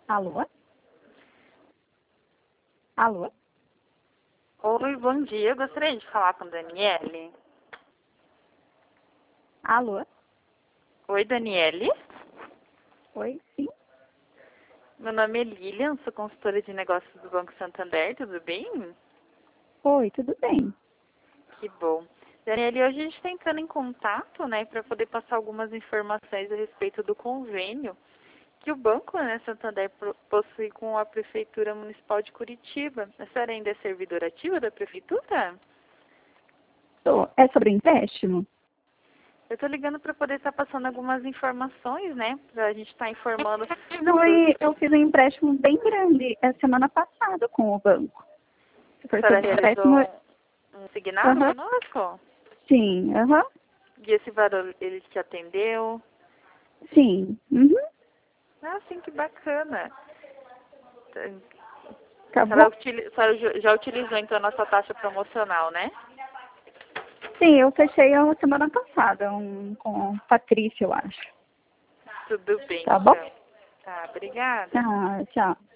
Alô? Alô? Oi, bom dia. Eu gostaria de falar com a Daniele. Alô? Oi, Daniele. Oi, sim. Meu nome é Lilian, sou consultora de negócios do Banco Santander, tudo bem? Oi, tudo bem? Que bom. Daniele, hoje a gente está entrando em contato, né, para poder passar algumas informações a respeito do convênio que o Banco, né, Santander possui com a Prefeitura Municipal de Curitiba. A senhora ainda é servidora ativa da Prefeitura? É sobre empréstimo? Eu estou ligando para poder estar passando algumas informações, né, para a gente estar informando. Eu fiz um empréstimo bem grande a semana passada com o banco. A Foi senhora sobre realizou empréstimo. um signado Aham. conosco? Sim, aham. E esse valor, ele te atendeu? Sim. Uhum. Ah, sim, que bacana. Tá A senhora, bom? a senhora já utilizou, então, a nossa taxa promocional, né? Sim, eu fechei a semana passada com a Patrícia, eu acho. Tudo bem, Tá bom? então. Tá, obrigada. Ah, tchau.